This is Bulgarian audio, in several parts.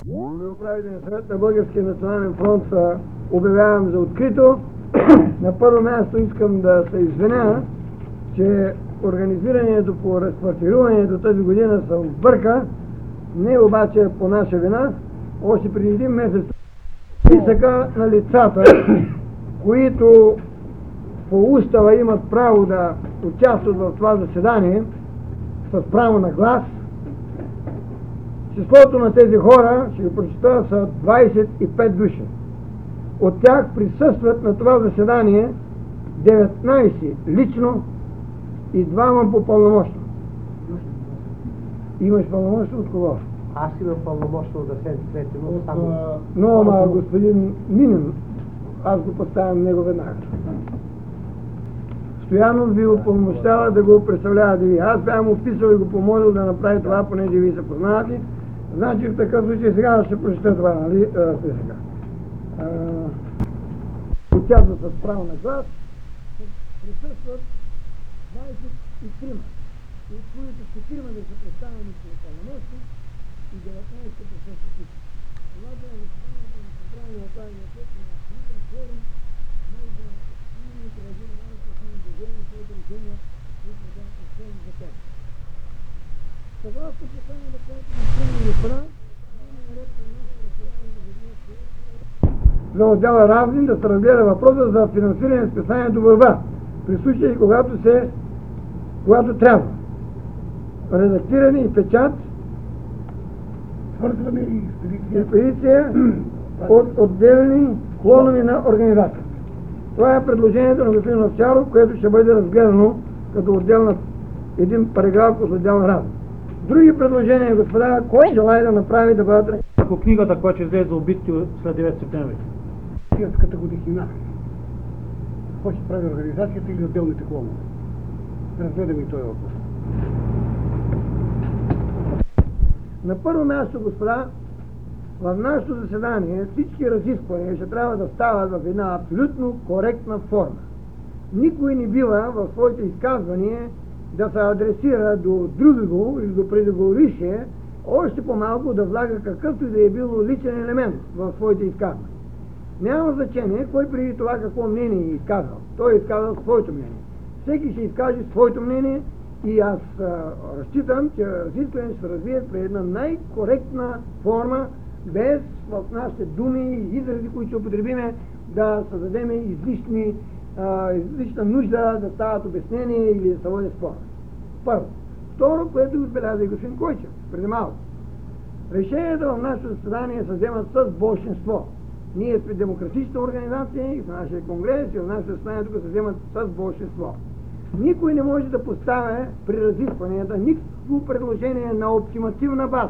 Управителен съвет на Българския национален фронт обявявам за открито. На първо място искам да се извиня, че организирането по разквартируването тази година се обърка, не обаче по наша вина. Още преди един месец списъка на лицата, които по устава имат право да участват в това заседание с право на глас. Числото на тези хора, ще го прочета, са 25 души. От тях присъстват на това заседание 19 лично и 2 по пълномощно. Имаш пълномощно от кого? Аз имам пълномощно да се трети, но само... Но, ама господин Минин, аз го поставям него веднага. Стоянов ви упълномощава да го представлявате ви. Аз бях му описал и го помолил да направи това, понеже ви се познавате. Значи в такъв случай сега ще прочета това, нали? Сега. Участват с право на глас, присъстват 23, от които 4 да са представени по пълномощно и 19 присъстват лично. Това е заседанието на Централния управителен съвет на абсолютен форум, може да отрази на най-късни движения и своите решения, които да представим за тях. Съгласно послание на което на страни и господа, наред на нашето заседание на за отдела Разни да се разгледа въпроса за финансиране на списанието Борба, при случаи когато трябва. Редактиране и печат, свързване и експедиция от отделни клонови на организация. Това е предложението на господин Овчаров, което ще бъде разгледано като един параграф от отдел Разни. Други предложения, господа, кой желая да направи да бъдат... Ако книгата, която ще излезе за убитите след 9 септември. Тиеската годишнина. Какво ще прави организацията или отделните клонове? Разгледаме и този въпрос. На първо място, господа, в нашето заседание всички разисквания ще трябва да стават в една абсолютно коректна форма. Никой не бива в своите изказвания да се адресира до другого или до преждеговорившия, още по-малко да влага какъвто и да е било личен елемент в своите изказвания. Няма значение кой преди това какво мнение е изказал. Той е изказал своето мнение. Всеки ще изкаже своето мнение и аз разчитам, че разисквания ще се развият при една най-коректна форма, без в нашите думи и изрази, които ще употребиме, да създадем излишна нужда да стават обяснения или да се води спор. Първо. Второ, което отбеляза и господин Койчев преди малко. Решенията в нашето заседание се вземат с большинство. Ние сме демократична организация и в нашия конгрес и в нашето заседание тук се вземат с большинство. Никой не може да поставя при разискванията никакво предложение на оптимативна база.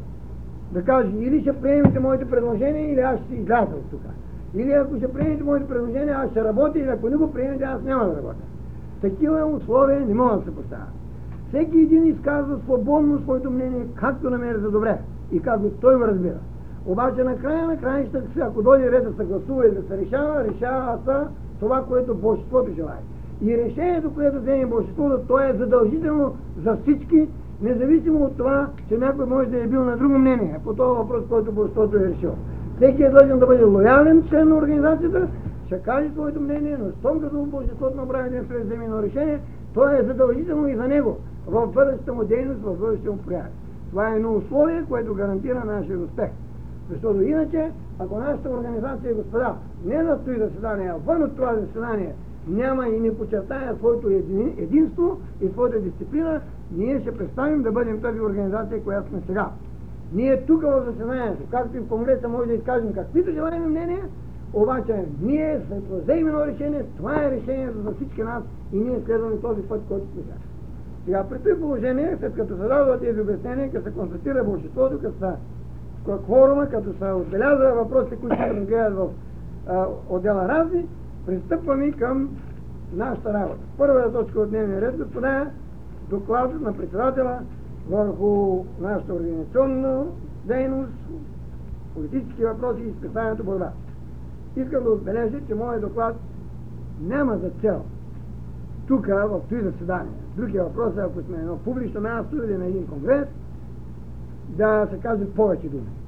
Да каже, или ще приемете моите предложения, или аз ще изляза от тук. Или ако ще приемете моите предложения, аз ще работя, или ако не го приемете, аз няма да работя. Такива условия не могат да се поставят. Всеки един изказва свободно своето мнение, както намери за добре и както той го разбира. Обаче на краищата, ако дойде ред да се гласува и да се решава това, което большинството желае. И решението, което вземе большинството, то е задължително за всички, независимо от това, че някой може да е бил на друго мнение по този въпрос, който большинството е решил. Всеки е длъжен да бъде лоялен член на организацията, ще каже своето мнение, но щом като большинството направи един след вземе едно решение, то е задължително и за него в бъдещата му дейност, в бъдещата му проява. Това е едно условие, което гарантира нашия успех. Защото иначе, ако нашата организация, господа, не настои заседание, а вън от това заседание няма и не подчертая своето единство и своята дисциплина, ние ще представим да бъдем тази организация, която сме сега. Ние тук в заседанието, както и в Конгреса, може да изкажем каквито желаем мнения, обаче ние след вземем едно решение, това е решението за всички нас и ние следваме този път, който сме сега. Сега при това положение, след като се дадат тези обяснения, като се констатира большинството, като се кворума, като се отбелязва въпросите, които се разгледат в отдела Разни, пристъпваме към нашата работа. Първата точка от дневния ред, господа, е доклад на председателя върху нашата организационна дейност, политически въпроси и специалната борба. Искам да отбележа, че моят доклад няма за цел тук, в това заседание. Другия въпрос е, ако сме на едно публично място или на един конгрес, да се кажат повече думи.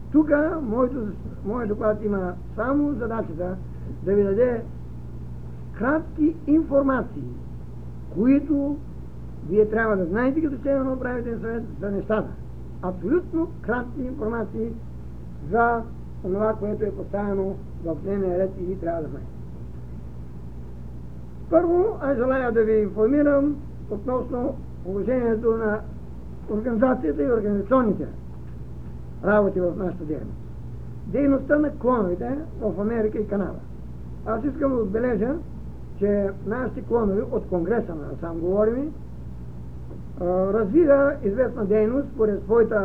Тук моят доклад има само задачата да ви даде кратки информации, които вие трябва да знаете като член на управителен съвет за нещата. Абсолютно кратки информации за това, което е поставено в дневния ред и ви трябва да знаете. Първо, аз желая да ви информирам относно положението на организацията и организационните работи в нашата дейност. Дейността на клоновете в Америка и Канада. Аз искам да отбележа, че нашите клонови от Конгреса на сам говорим, развиха известна дейност според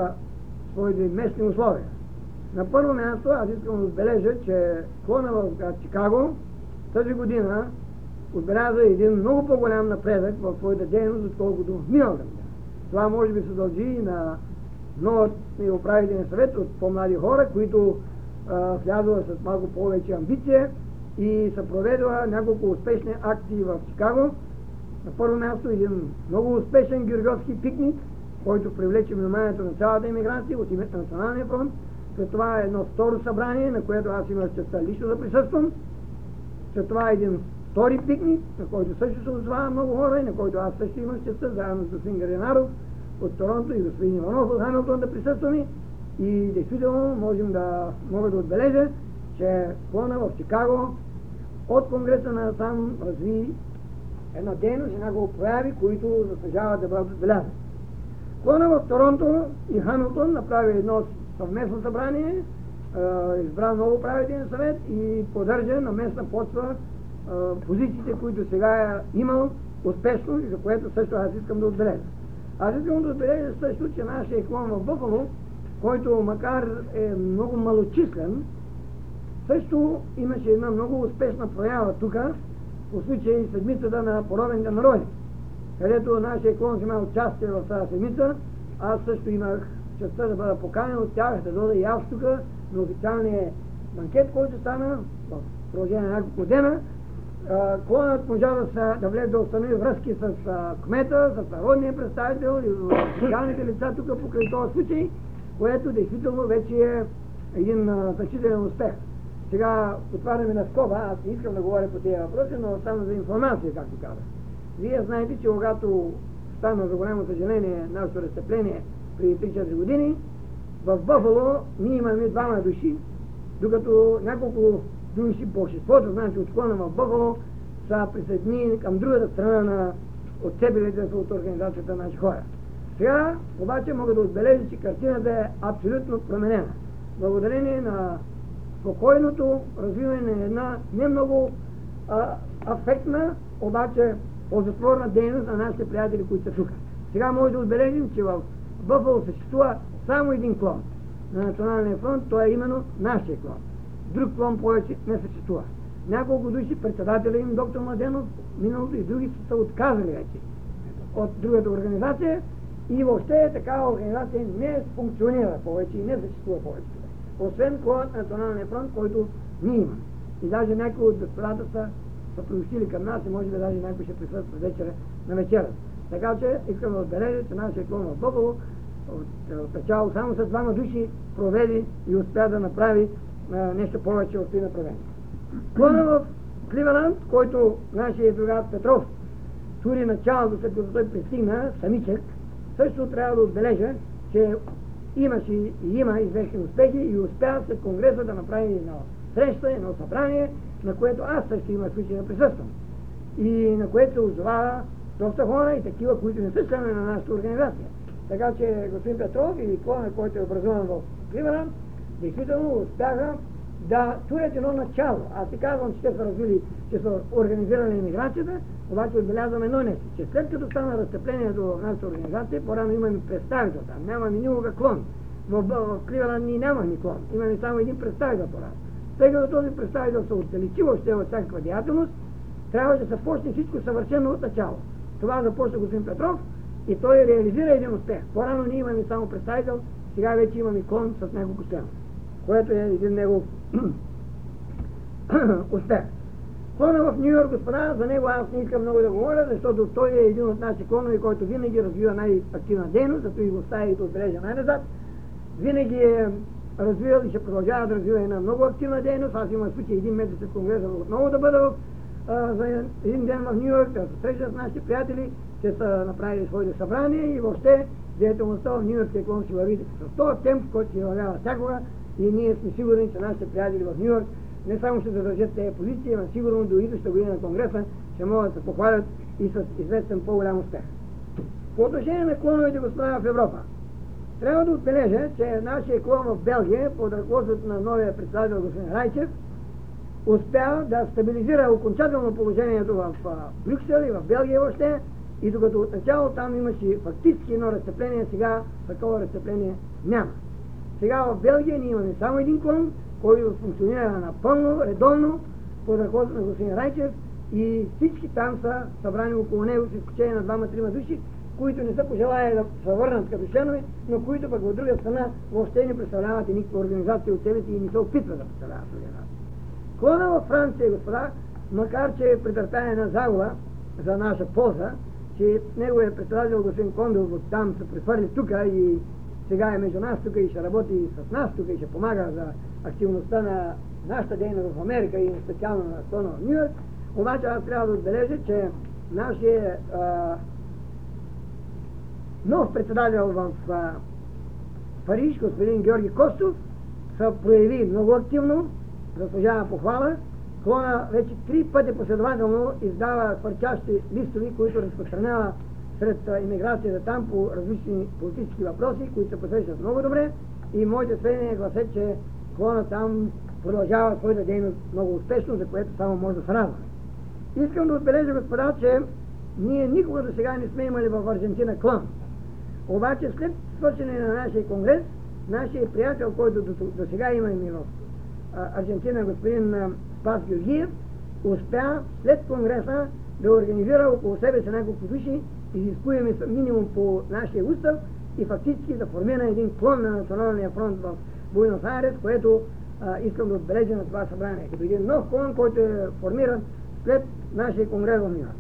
своите местни условия. На първо място аз искам да отбележа, че клона в град Чикаго тази година отбеляза един много по-голям напредък в своята дейност, отколкото миналата година. Това може би се дължи на новият управителен съвет от по-млади хора, които влязоха с малко повече амбиция и са проведоха няколко успешни акции в Чикаго. На първо място един много успешен георгиевски пикник, който привлече вниманието на цялата имиграция от името на Националния фронт. След това е едно второ събрание, на което аз имах честта лично да присъствам. След това е един втори пикник, на който също се озовава много хора и на който аз също имах честта, заедно с господин Гаринаров от Торонто и господин Иванов от Хамилтон да присъстваме. И действително мога да отбележа, че клона в Чикаго от Конгреса на сам разви една дейност и няколко прояви, които заслужават да бъдат отбелязани. Клона в Торонто и Хамилтон направи едно съвместно събрание, избра ново управителен съвет и поддържа на местна почва позициите, които сега е имал успешно и за което също аз искам да отбележа. Аз искам да отбележа също, че нашия клон в Бъфало, който макар е много малочислен, също имаше една много успешна проява тук, по случай седмицата на поробените народи, където нашия клон взема участие в тази седмица. Аз също имах честта да бъда поканен от тях, да дойда и аз тук на официалния банкет, който стана в продължение на няколко дена. Клонът можа да влезе да установи връзки с кмета, с народния представител и официалните лица тук покрай този случай, което действително вече е един значителен успех. Сега отваряме на скоба, аз не искам да говоря по тези въпроси, но само за информация, както казах. Вие знаете, че когато стана за голямо съжаление нашето разцепление преди 3-4 години, в Бъфало ние имаме 2 души, докато няколко души, большинството, значи от клона в Бъфало, са присъединени към другата страна на отцепилите се от организацията на наши хора. Сега обаче мога да отбележа, че картината е абсолютно променена. Благодарение на спокойното развиване на една не много афектна, обаче ползотворна дейност на нашите приятели, които са тук. Сега може да отбележим, че в Бъфало съществува само един клон на Националния фронт, той е именно нашия клон. Друг клон повече не съществува. Няколко души, председателя им, доктор Младенов, миналото и други са отказали вече от другата организация и въобще такава организация не функционира повече и не съществува повече. Освен клонът на Националния фронт, който ние имаме. И даже някои от господата са приобщили към нас и може би даже някой ще присъства вечера на вечера. Така че искам да отбележа, че нашия клон в Бъфало от начало само с 2 души проведи и успя да направи нещо повече от и направени. Клона в Кливеланд, който нашия другар Петров тури началото, след като той пристигна, самичък, също трябва да отбележа, че имаше и има известни успехи и успя след Конгреса да направи едно среща, едно събрание, на което аз също имах случай да присъствам. И на което се озова доста хора и такива, които не са членове на нашата организация. Така че господин Петров и клона, който е образуван в Кливеланд, действително успяха да турят едно начало. Аз ти казвам, че те са развили, че са организирали имиграцията, обаче отбелязвам едно нещо, че след като стана разцеплението в нашата организация, по-рано имаме представител там, нямаме никога клон. В Кливеланд ние нямаме клон, имаме само един представител по-рано. Тъй като този представител се отдалечи въобще от всякаква деятелност, трябва да започне всичко съвършено от начало. Това започна господин Петров и той реализира един успех. По-рано ние имаме само представител, сега вече имаме клон с няколко члена, което е един негов успех. Клона в Нью Йорк, господа, за него аз не искам много да говоря, защото той е един от нашите клонове, който винаги развива най-активна дейност, зато и го оставя и да отбележа най-назад. Винаги е развивал и ще продължава да развива една много активна дейност. Аз имам случай един месец след конгреса отново да бъда за един ден в Ню Йорк, да се среща с нашите приятели, те са направили своите събрания и въобще деятелността в Ню Йоркския клон ще върви с този темп, който се явява всякога, и ние сме сигурни, че нашите приятели в Ню Йорк не само ще задържат тези позиции, но сигурно до идващата година на конгреса ще могат да се похвалят и с известен по-голям успех. По отношение на клоновете, господа, в Европа, трябва да отбележа, че нашия клон в Белгия, под ръководството на новия председател господин Райчев, успя да стабилизира окончателно положението в Брюксел и в Белгия въобще, и докато отначало там имаше фактически едно разцепление, сега такова разцепление няма. Сега в Белгия ние имаме само един клон, който функционира напълно, редовно, под ръководството на господин Райчев, и всички там са събрани около него, с изключение на 2-3 души, които не са пожелали да се върнат като членове, но които пък от друга страна въобще не представляват и никаква организация от себе си и не се опитват да представляват организация. Клона във Франция, господа, макар че претърпя една загуба за наша полза, че неговият председател господин Кондов от там се прехвърли тук и сега е между нас тук и ще работи с нас тук и ще помага за активността на нашата дейност в Америка и специално на клона в Ню Йорк, обаче аз трябва да отбележа, че нашия нов председател в Париж, господин Георги Костов, се прояви много активно, заслужава похвала. Клона вече 3 пъти последователно издава хвърчащи листови, които разпространява сред имиграцията там по различни политически въпроси, които се посрещат много добре, и моите сведения гласят, че клона там продължава своята дейност много успешно, за което само може да се радваме. Искам да отбележа, господа, че ние никога до сега не сме имали в Аржентина клон. Обаче след свършене на нашия конгрес, нашия приятел, който до сега имаме в Аржентина, господин Спас Георгиев, успя след конгреса да организира около себе си няколко души, изискуеми минимум по нашия устав, и фактически да формира един клон на Националния фронт в Буенос Айрес, което искам да отбележа на това събрание, като един нов клон, който е формиран след нашия конгрес в Ню Йорк.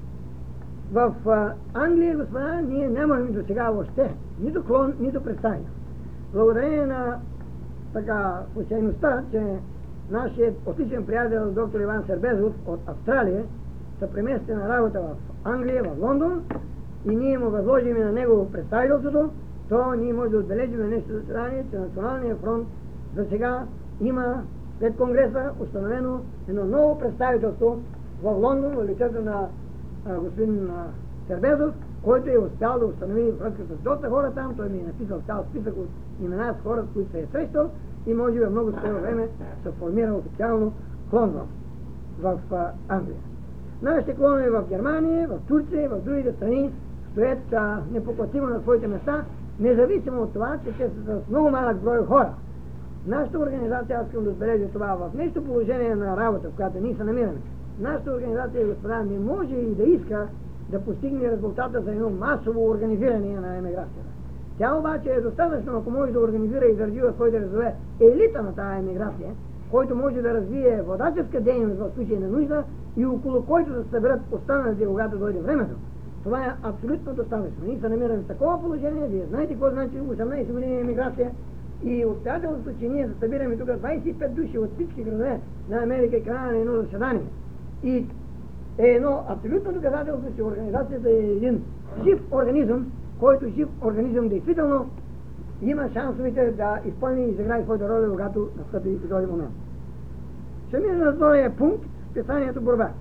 В Англия, господа, ние нямахме до сега въобще нито клон, нито представител. Благодарение на така случайността, че нашият отличен приятел доктор Иван Сербезов от Австралия се премести на работа в Англия, в Лондон, и ние му възложим на него представителството, то ние може да отбележим на нещо заседание, че Националният фронт за сега има след конгреса установено едно ново представителство в Лондон, в лицето на господин Сербезов, който е успял да установи връзка с доста хора там. Той ми е написал цял списък от имена с хора, с които се е срещал, и може би в много скоро време се формира официално клон в Англия. Нашите клонове в Германия, в Турция и в другите страни стоят непоклатимо на своите места, независимо от това, че те са с много малък брой хора. Нашата организация, аз искам да отбележа това, в нещо положение на работа, в която ние се намираме, нашата организация, господа, не може и да иска да постигне резултата за едно масово организиране на емиграцията. Тя обаче е достатъчно, ако може да организира и да развива своите резове елита на тази емиграция, който може да развие водаческа дейност в случай на нужда и около който да се съберат останалите, когато дойде времето. Това е абсолютно достатъчно. Ние се намираме в такова положение, вие знаете какво значи 18 години емиграция, и обстоятелството, че ние се събираме тук 25 души от всички градове на Америка и Канада на едно заседание. И е едно абсолютно доказателство, че организацията е един жив организъм, който жив организъм действително има шансовете да изпълни и изиграе своята роля, когато настъпи и този момент. Ще мине на втория пункт, списанието Борба.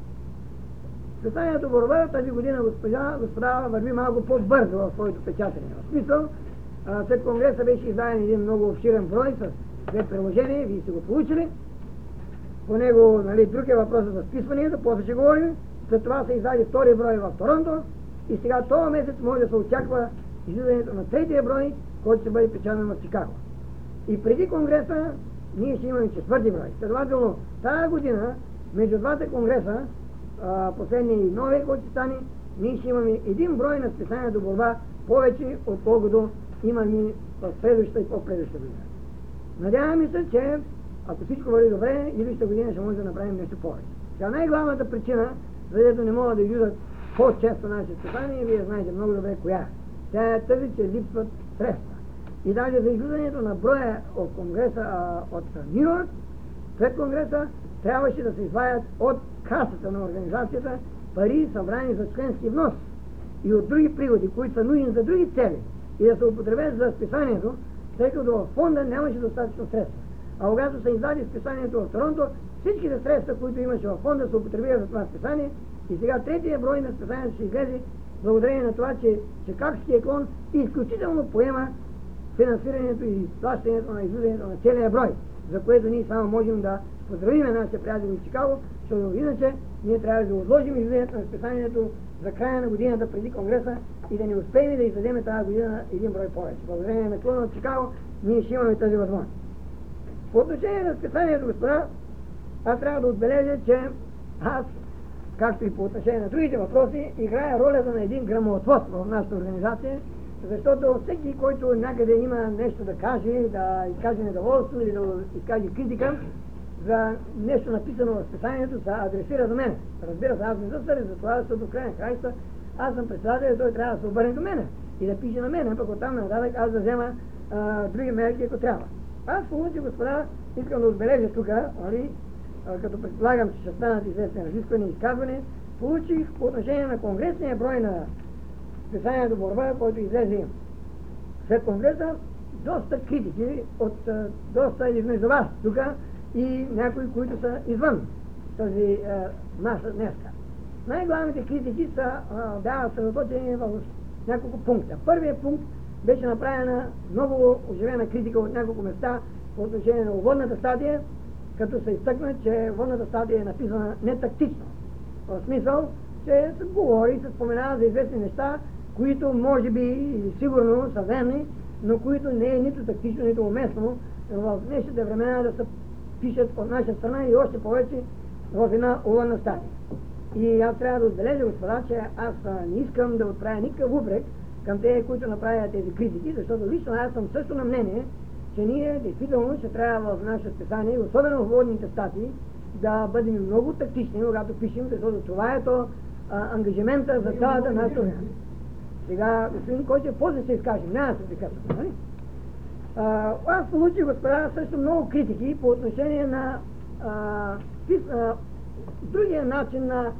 Списанието Борба тази година, господа, върви малко по-бързо в своето печатане. В смисъл, след конгреса беше издаден един много обширен брой с 2 приложения, вие сте го получили. По него, нали, друг е въпросът за списванията, после ще говорим. След това се издаде 2 брой в Торонто и сега този месец може да се очаква излизането на 3 брой, който ще бъде печатан в Чикаго. И преди конгреса ние ще имаме 4 брой. Следователно, тази година, между двата конгреса, последния и новия, който ще стане, ние ще имаме 1 брой на списанието Борба повече, отколкото имаме в следващата и по-следващата година. Надяваме се, че ако всичко върви добре, идващата година ще може да направим нещо повече. Сега най-главната причина, защото не могат да излизат по-често нашите списания, вие знаете много добре коя. Тя е тази, че липсват средства. и даже за излизането на броя от Конгреса от Ню Йорк, след Конгреса трябваше да се извадят от касата на организацията пари, събрани за членски внос и от други приходи, които са нужни за други цели и да се употребят за списанието, тъй като в фонда нямаше достатъчно средства. А когато се издаде списанието в Торонто, всичките средства, които имаше в фонда, се употребиха за това списание и сега третия брой на списанието ще излезе благодарение на това, че Чикагския клон изключително поема финансирането и плащането на излизането на целия брой, за което ние само можем да поздравим нашите приятели в Чикаго, защото иначе ние трябва да отложим излизането на списанието за края на годината преди Конгреса и да не успеем да издадем тази година един брой повече. Благодарение на клона от Чикаго ние ще имаме тази възможност. По отношение на списанието, господа, аз трябва да отбележа, че аз, както и по отношение на другите въпроси, играя ролята на един грамотвод в нашата организация, защото всеки, който някъде има нещо да каже, да изкаже недоволство или да изкаже критика за нещо написано в списанието, се адресира до мен. Разбира се, аз не засъря за това, защото в крайна краища аз съм председател и той трябва да се обърне до мене и да пише на мене, пък оттам нататък аз да взема други мерки, ако трябва. Аз получих, господа, искам да отбележа тук, като предполагам, че ще станат известни разисквания и изказвания, получих по отношение на конгресния брой на списанието Борба, който излезе след Конгреса, доста критики от доста измежду вас тук и някои, които са извън тази маса днеска. Най-главните критики са съсредоточени в няколко пункта. Първият пункт беше направена много оживена критика от няколко места по отношение на уводната статия, като се изтъкна, че водната статия е написана нетактично. В смисъл, че се говори, се споменава за известни неща, които може би или сигурно са верни, но които не е нито тактично, нито уместно в днешните времена да се пишат от наша страна и още повече в една уводна статия. И аз трябва да отбележа, господа, че аз не искам да отправя никакъв упрек към тези, които направят тези критики, защото лично аз съм също на мнение, че ние действително ще трябва в наше списание, особено в водните статии, да бъдем много тактични, когато пишем, защото това е то ангажимента за цялата наша страна. Сега, господин Койчев, после се изкажем, няма да се прекъсвам, нали? Аз получих, господа, също много критики по отношение на другия начин на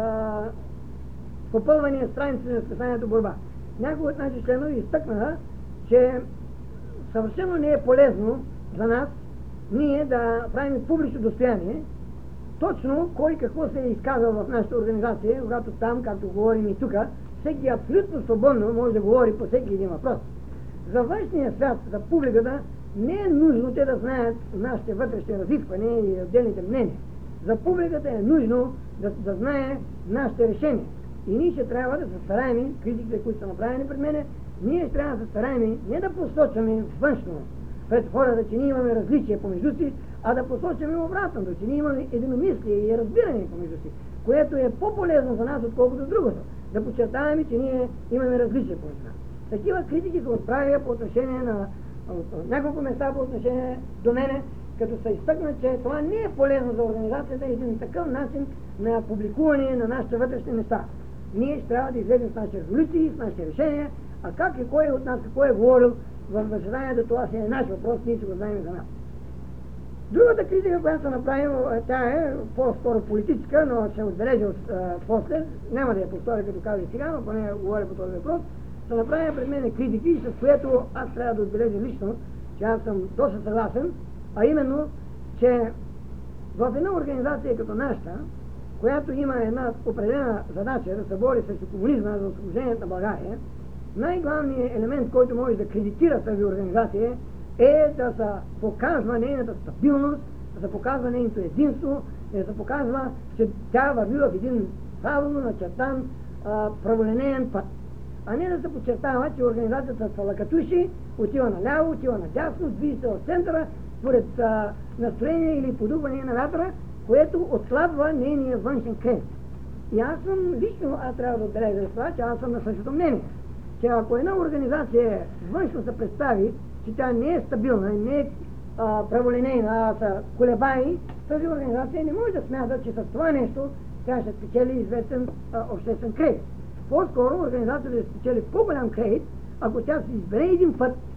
попълване страници на списанието Борба. Някои от наши членове изтъкнаха, че съвършено не е полезно за нас ние да правим публично достояние точно кой какво се е изказал в нашата организация, когато там, както говорим и тук, всеки абсолютно свободно може да говори по всеки един въпрос. За външния свят, за публиката, не е нужно те да знаят нашите вътрешни разисквания и отделните мнения. За публиката е нужно да знае нашите решения. И ние ще трябва да се стараем, критиките, които са направени пред мене, ние трябва да се стараем не да посочваме външно пред хората, че ние имаме различия помежду си, а да посочваме обратното, че ние имаме единомислие и разбиране помежду си, което е по-полезно за нас, отколкото другото. Да подчертаваме, че ние имаме различия помежду нас. Такива критики се отправя по отношение на няколко места по отношение до мене, като се изтъкна, че това не е полезно за организацията, един такъв начин на публикуване на нашите вътрешни неща. Ние ще трябва да излезем с нашите резолюции, с нашите решения, а как и кой от нас какво е говорил в заседанието, това си е наш въпрос, ние ще го знаем за нас. Другата критика, която се направим, тя е по-скоро политическа, но ще отбележа после, няма да я повторя като кажа сега, но поне говоря по този въпрос, се направя пред мен критики, с което аз трябва да отбележа лично, че аз съм доста съгласен, а именно, че в една организация като нашата, която има една определена задача да се бори срещу комунизма за освобождението на България, най-главният елемент, който може да кредитира тази организация, е да се показва нейната стабилност, да се показва нейното единство, да се показва, че тя върви в един правилно начертан праволинеен път. А не да се подчертава, че организацията са лакатуши, отива наляво, отива надясно, движи се в центъра, според настроение или подуване на вятъра, което отслабва нейния външен кредит. И аз съм лично, трябва да отбележа за това, че аз съм на същото мнение, че ако една организация външно се представи, че тя не е стабилна и не е праволинейна, а са колебаи, тази организация не може да смята, че с това нещо тя ще спечели известен обществен кредит. По-скоро организацията ще спечели по-голям кредит, ако тя си избере един път,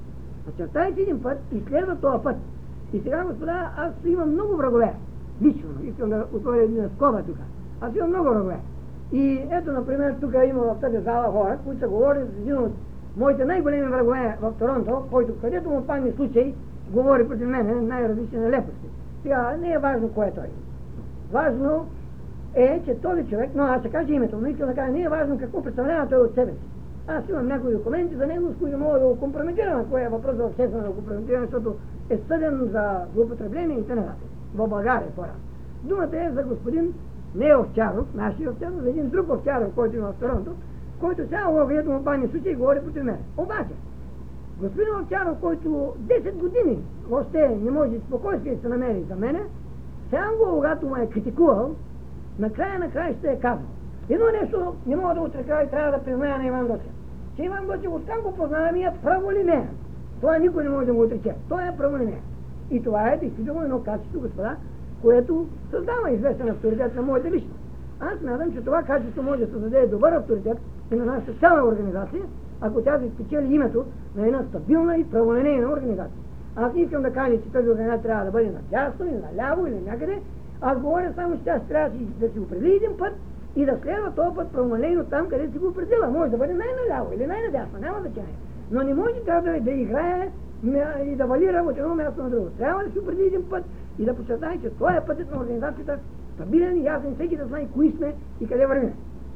Начертайте един път и следва този път. И сега, господа, аз имам много врагове. Лично, искам да отворя една скоба тук. Аз имам много врагове. И ето, например, тук има в тази зала хора, които са говорили с един от моите най-големи врагове в Торонто, който където му падне случай, говори против мен най-различни нелепости. Сега не е важно кой е той. Важно е, че този човек, но аз ще кажа името, но искам да кажа, не е важно какво представлява той от себе си. Аз имам някои документи за него, с които мога да го компрометирам, ако е въпрос за обществено компрометиране, защото е съден за злоупотребление и т.н. в България пора. Думата е за господин не Овчаров, нашия Овчаров, за един друг Овчаров, който има в Торонто, който сега ловието му падне случай и говори против мен. Обаче, господин Овчаров, който 10 години въобще не може спокойствие да се намери за мене, сега го, когато му е критикувал, накрая ще е казал. Едно нещо не мога да отрека и трябва да призная на Иван Дочев. Че Иван Дочев, откак го познавам, е праволинеен. Това никой не може да го отрече. Той е праволинеен. И това е действително едно качество, господа, което създава известен авторитет на моята личност. Аз смятам, че това качество може да създаде добър авторитет и на нашата цяла организация, ако тя се спечели името на една стабилна и праволинейна организация. Аз не искам да кажа, че тази организация трябва да бъде надясно или наляво или някъде. Аз говоря само, че тя трябва да си определи един път и да следва този път праволинейно там, къде си го определила. Може да бъде най-наляво или най-надясно, няма значение. Но не може да играе и да валира от едно място на друго. Трябва да си определи един път и да подчертае, че това е пътят на организацията, стабилен и ясен, всеки да знае кои сме и къде вървим.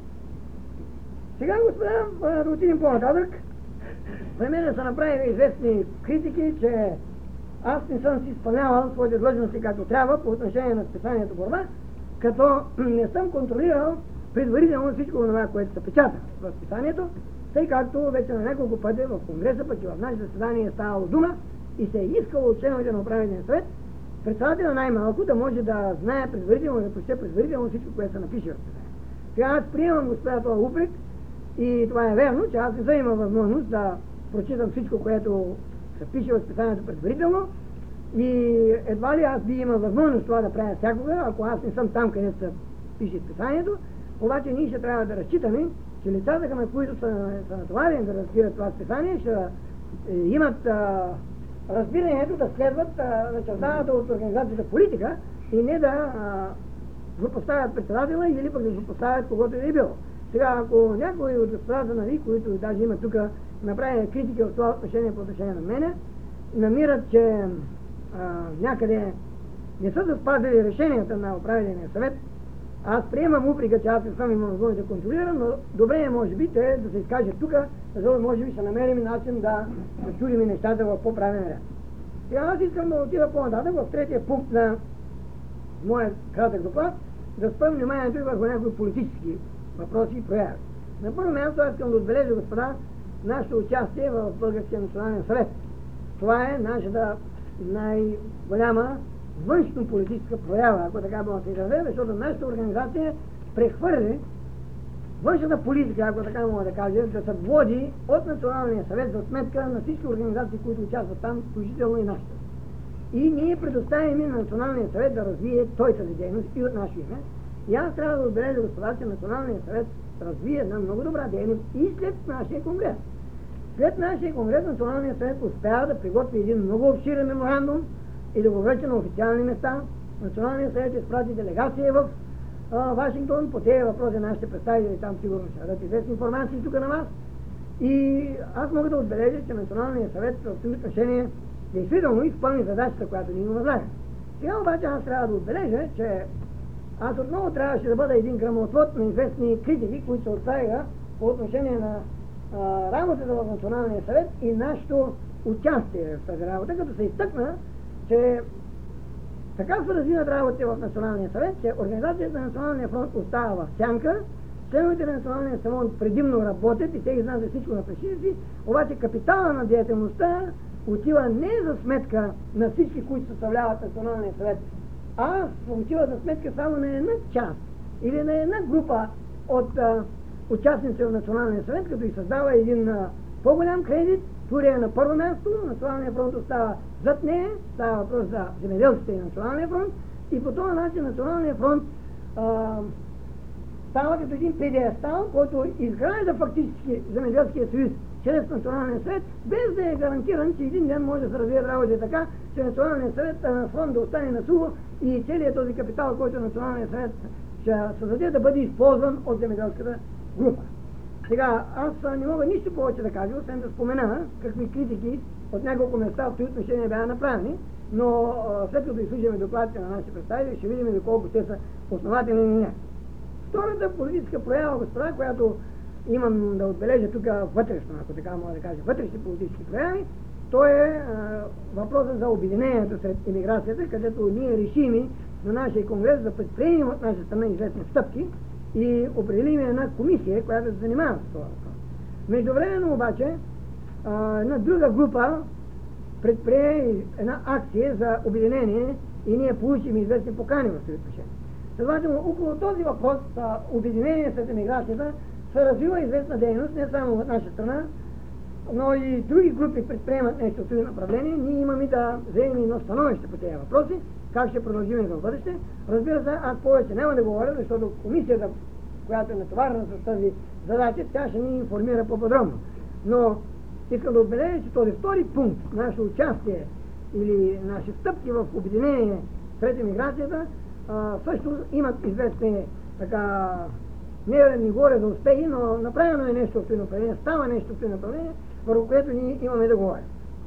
Сега, господа, да отидем по-нататък. При мен са направили известни критики, че аз не съм си изпълнявал своите длъжности както трябва по отношение на списанието Борба, като не съм контролирал предварително всичко това, което се печата в списанието, тъй както вече на няколко пъти в Конгреса, пък и в нашите заседания е ставало дума и се е искало от членовете на управителния съвет, председателя най-малко да може да знае предварително, да прочете предварително всичко, което се напише в списанието. Сега аз приемам, господа, това упрек и това е верно, че аз не съм имал възможност да прочитам всичко, което се пише в списанието предварително и едва ли аз би имал възможност това да правя всякога, ако аз не съм там, където се пише списанието, обаче ние ще трябва да разчитаме, че лицата, към които са натоварени да разбират това списание, ще имат разбирането да следват начертаната от организацията политика и не да злопоставят председателя или пък да злопоставят когото и е било. Сега, ако някой от господата, нали, които даже има тук, направи критики в това отношение по отношение на мене, намират, че някъде не са да спазили решенията на управителния съвет, аз приемам упрека, че аз не съм имал възможност да контролирам, но добре е, може би, те да се изкажат тук, защото може би ще намерим начин да чудим нещата в по-правилен ред. Сега аз искам да отида по-нататък в третия пункт на моя кратък доклад, да спъм вниманието и върху някои политически въпроси и прояви. На първо място аз искам да отбележа, господа, нашето участие в Българския национален съвет. Това е нашата най-голяма външно-политическа проява, ако така мога да се изразя, защото нашата организация прехвърли външната политика, ако така мога да кажа, да се води от Националния съвет за сметка на всички организации, които участват там, включително и нашата. И ние предоставяме на Националния съвет да развие той тази дейност и от наше име. И аз трябва да отбележа, господа, че Националният съвет развие една много добра дейност и след нашия конгрес. След нашия конгрес Националният съвет успя да приготви един много обширен меморандум и да го връчи на официални места. Националният съвет изпрати делегация в Вашингтон. По тези въпроси нашите представители там сигурно ще дадат известни информации тук на вас. И аз мога да отбележа, че Националният съвет в това отношение действително изпълни задачата, която ни го възлага. Сега обаче аз трябва да отбележа, че аз отново трябваше да бъда един гръмотвод на известни критики, които се отправиха по отношение на работата в Националния съвет и нашето участие в тази работа, като се изтъкна, че така се развиват работите в Националния съвет, че Организацията на Националния фронт остава в сянка, членовете на Националния фронт предимно работят и те изнасят всичко на плещите си, обаче капитала на деятелността отива не за сметка на всички, които съставляват Националния съвет, а отива за сметка само на една част или на една група от участници в Националния съвет, като и създава един по-голям кредит. Турия е на първо място, Националния фронт остава зад нея, става въпрос за земеделците и Националния фронт и по този начин Националния фронт става като един педестал, който изгражда фактически земеделския съюз чрез Националния съвет, без да е гарантиран, че един ден може да се развият работи така, че Националният съвет на фронт да остане на сухо и целият този капитал, който Националният съвет ще създаде, да бъде използван от земеделската група. Сега, аз не мога нищо повече да кажа, освен да спомена какви критики от няколко места в тези отношения бяха направени, но след като изслушаме докладите на нашите представители, ще видим доколко те са основателни или не. Втората политическа проява, господа, която имам да отбележа тук вътрешно, ако така мога да кажа, вътрешни политически прояви, то е въпросът за обединението сред емиграцията, където ние решими на нашия конгрес да предприемем от наша страна известни стъпки и определим една комисия, която се занимава с това въпрос. Междувременно обаче една друга група предприе една акция за обединение и ние получим известни покани в това отношение. Следователно, около този въпрос за обединение сред емиграцията се развива известна дейност, не само в наша страна, но и други групи предприемат нещо в това направление. Ние имаме да вземем едно становище по тези въпроси, как ще продължим за бъдеще. Разбира се, аз повече няма да говоря, защото комисията, която е натоварена с тази задача, тя ще ни информира по-подробно. Но искам да отбележа, че този втори пункт, наше участие или наши стъпки в обединение сред емиграцията, също имат известни така, не говоря за успехи, но направено е нещо в това направление, става нещо в това направление, върху което ние имаме да говорим.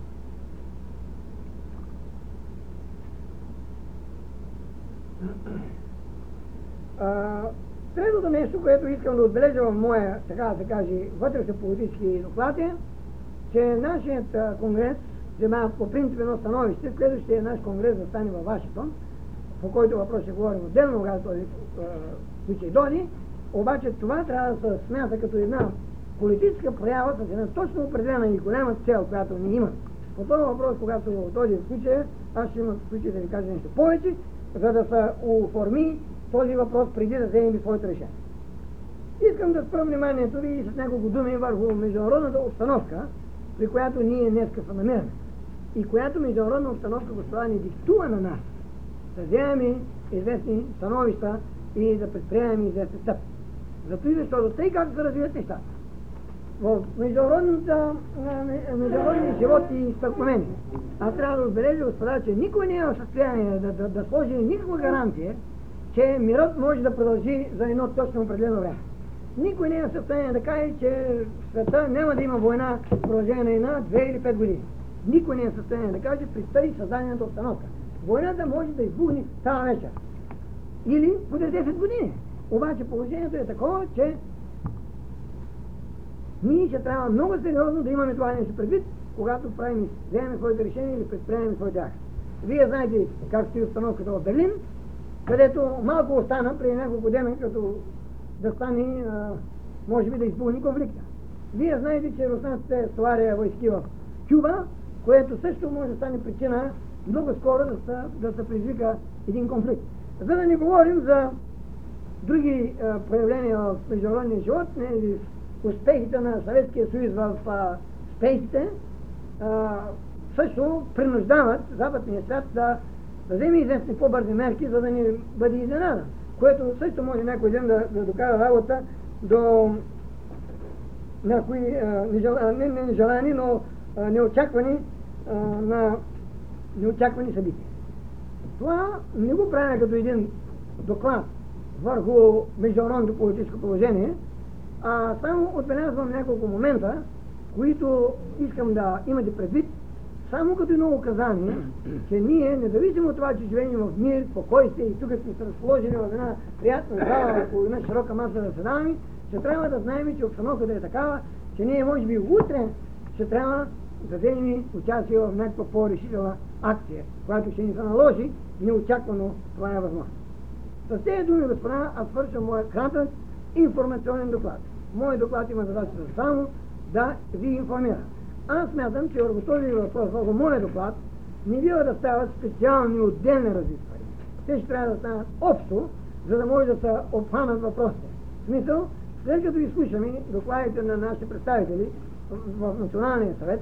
Третото нещо, което искам да отбележа в моя, така да се каже, вътрешно-политически доклад е, че нашият конгрес взема по принцип едно становище, следващия наш конгрес да стане във Вашингтон, по който въпрос ще говорим отделно, когато този случай дойде, обаче това трябва да се смята като една политическа проява с една точно определена и голяма цел, която ни има. По този въпрос, когато дойде случай, аз ще имам случай да ви кажа нещо повече, за да се оформи този въпрос преди да вземем своето решение. Искам да спрем вниманието ви с няколко думи върху международната обстановка, при която ние днеска се намираме. И която международна обстановка, господа, ни диктува на нас да вземем известни становища и да предприемем известни стъпки. Зато и защото тъй как се развиват нещата. В международния живот и стълкновение. Аз трябва да отбележа, господа, че никой не е в състояние да сложи никаква гарантия, че мирът може да продължи за едно точно определено време. Никой не е в състояние да каже, че света няма да има война в продължение на 2 или 5 години. Никой не е в състояние да каже при тази създадената обстановка. Войната може да избухне тази вечер. Или поне 10 години. Обаче положението е такова, че ние ще трябва много сериозно да имаме това нещо предвид, когато вземем своите решения или предприемем своите акции. Вие знаете как стои обстановката в Берлин, където малко остана преди няколко дена, като да стане, може би да избухне конфликта. Вие знаете, че руснаците стоваря войски в Кюба, което също може да стане причина много скоро да се предизвика един конфликт. За да не говорим за други проявления в международния живот, успехите на Съветския съюз в спейсите също принуждават западния свят да вземе известни по-бързи мерки, за да не бъде изненадан, което също може някой ден да докара работа до някои нежелани, но неочаквани събития. Това не го правя като един доклад върху международното политическо положение, а само отбелязвам няколко момента, които искам да имате предвид, само като едно указание, че ние, независимо от това, че живеем в мир, спокойствие и тук сме се разположили в една приятна зала, около една широка маса да седаме, ще трябва да знаем, че обстановката е такава, че ние може би утре ще трябва да вземем участие в някаква по-решителна акция, която ще ни се наложи, неочаквано това е възможно. С тези думи, господа, аз свършвам моя кратък информационен доклад. Моят доклад има задачата само да ви информира. Аз смятам, че върху този въпрос, върху моят доклад, не бива да стават специални отделни разисквания. Те ще трябва да станат общо, за да може да се обхванат въпросите. В смисъл, след като изслушаме докладите на нашите представители в Националния съвет,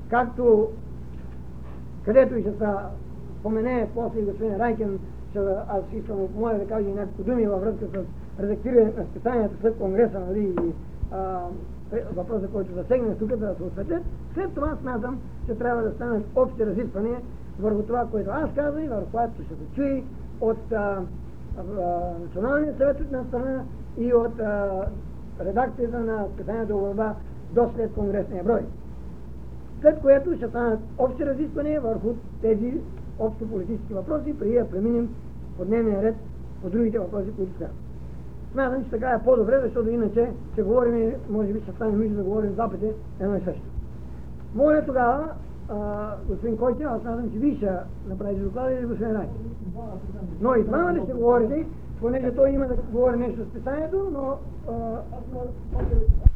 където и ще се спомене после господин Райкен, аз искам да кажа някакви думи във връзка с редактиране на списанията след Конгреса, нали, и въпроса, който засегнах тук, да се осветят. След това смятам, че трябва да станат общи разисквания върху това, което аз казвам и върху което ще се чуи от Националния съвет от една страна и от редакцията на списанието Борба до след конгресния брой. След което ще станат общи разисквания върху тези общо политически въпроси, преди да преминем по дневния ред по другите въпроси, които сега. Смятам, че така е по-добре, защото иначе ще говорим, може би ще стане нужда да говорим два пъти едно и също. Моля тогава, господин Койчев, аз смятам, че вие ще направите доклада или господин Райчев. Но и двамата ще говорите, понеже той има да говори нещо с писанието, но